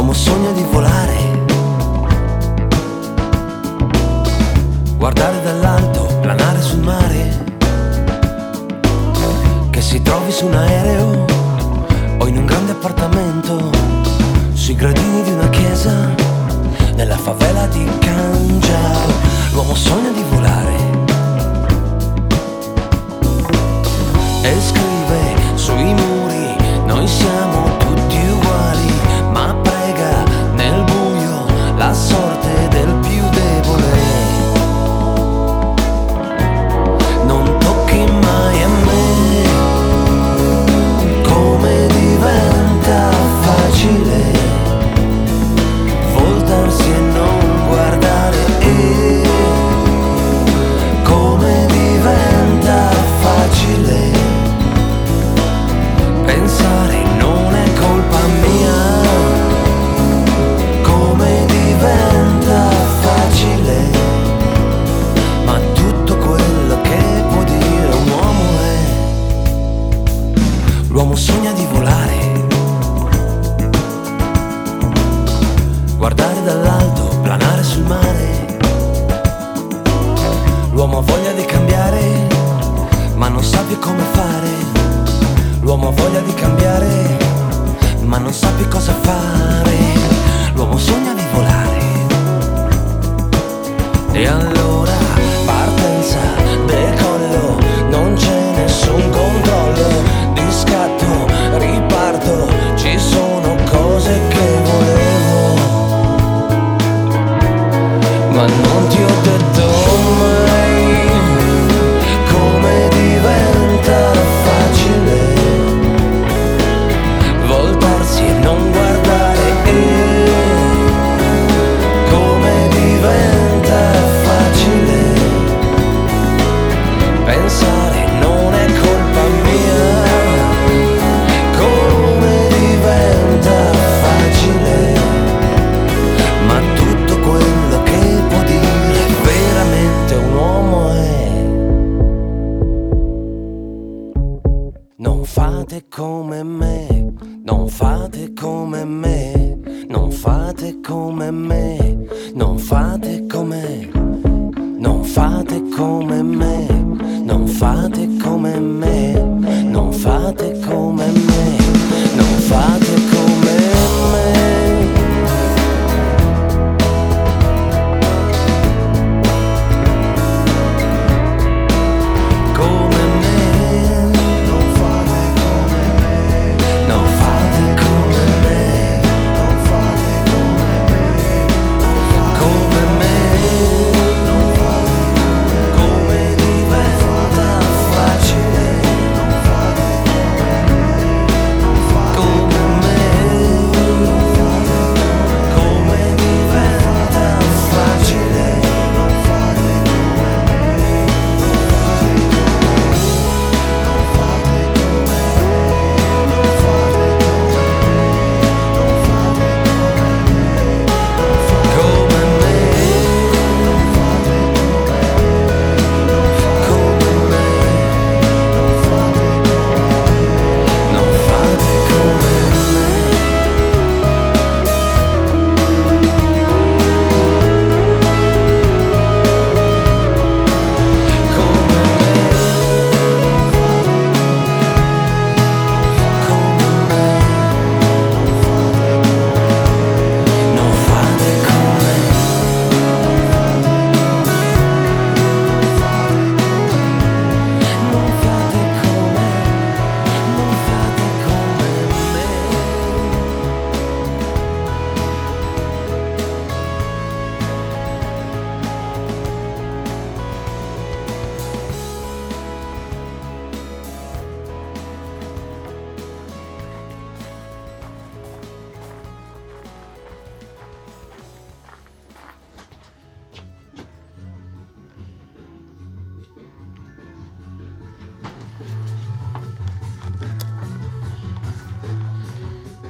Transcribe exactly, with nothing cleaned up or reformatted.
L'uomo sogna di volare, guardare dall'alto, planare sul mare, che si trovi su un aereo o in un grande appartamento, sui gradini di una chiesa, nella favela di Cangiao. L'uomo sogna di volare e scrive sui muri: noi siamo tutti uguali, ma prega nel buio la sorte del più debole. Non tocchi mai a me, come diventa facile voltarsi e non guardare, e come diventa facile pensare non è colpa mia, come diventa facile, ma tutto quello che può dire un uomo è: l'uomo sogna di volare, guardare dall'alto, planare sul mare. L'uomo ha voglia di cambiare, ma non sa più come fare. L'uomo ha voglia di cambiare, ma non sa più cosa fare. L'uomo sogna di volare, e allora partenza, decollo, non c'è nessun controllo, di scatto, riparto, ci sono cose che volevo, ma non ti ho detto mai come diventa facile voltarsi e non guardare, e come diventa facile pensare non è colpa mia, come diventa facile, ma tutto quello che può dire veramente un uomo è: non fate come me, non fate come me, non fate come me, non fate come, non fate come me, non fate come me.